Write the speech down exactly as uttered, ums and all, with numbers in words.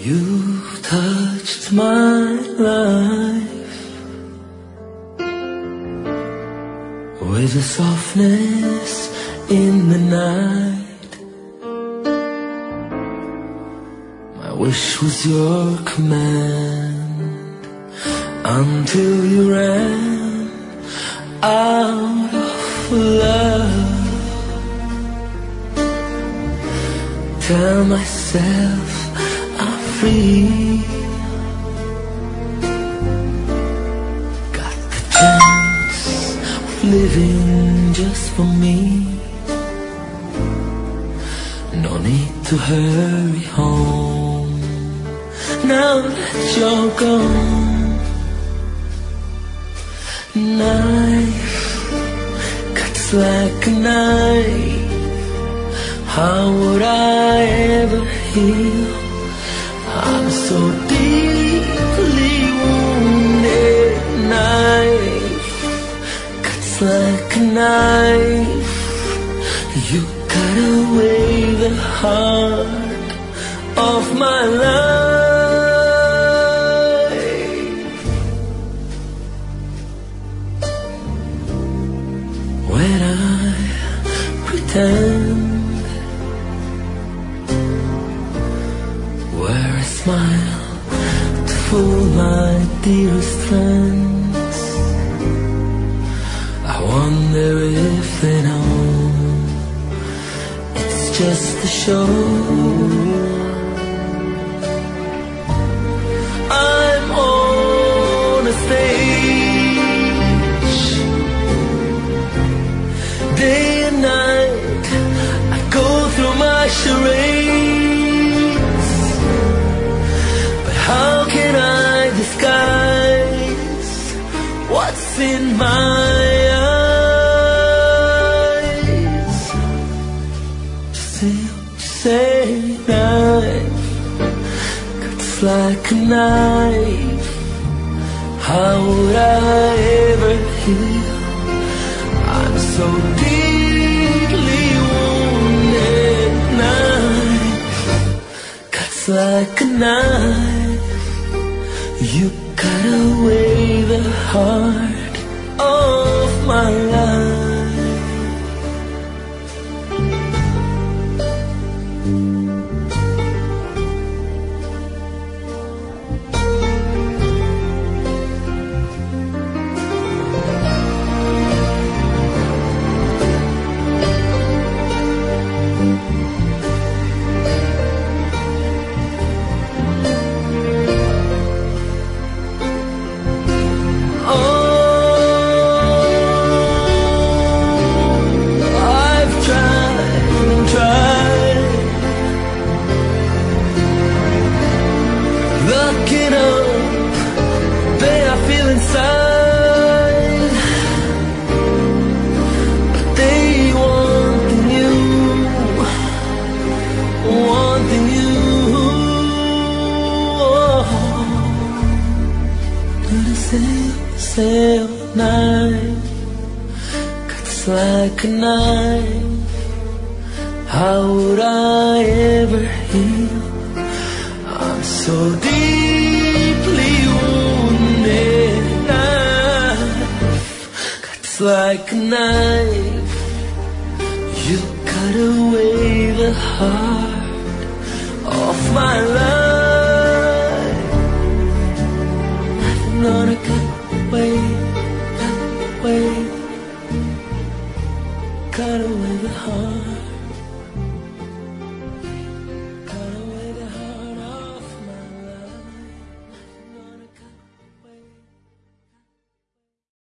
You've touched my life with a softness in the night. My wish was your command until you ran out of love. Tell myself I'm free, got the chance of living just for me. No need to hurry home now that you're gone. Knife cuts like a knife. How would I ever heal? I'm so deeply wounded. Knife cuts like a knife. You cut away the heart of my life. When I pretend, wear a smile to fool my dearest friends. I wonder if they know it's just a show. I'm on a stage, day and night I go through my charades. How can I disguise what's in my eyes? Just say, just say knife cuts like a knife. How would I ever heal? I'm so deeply wounded. Knife cuts like a knife. You cut away the heart of my life. Looking up, pain I feel inside, but they wanting you, wanting you. Oh, to the same, same knife cuts like a knife. How would I ever heal? I'm so deeply wounded. Knife cuts like a knife. You cut away the heart of my life. Nothing gonna cut away, cut away, cut away the heart.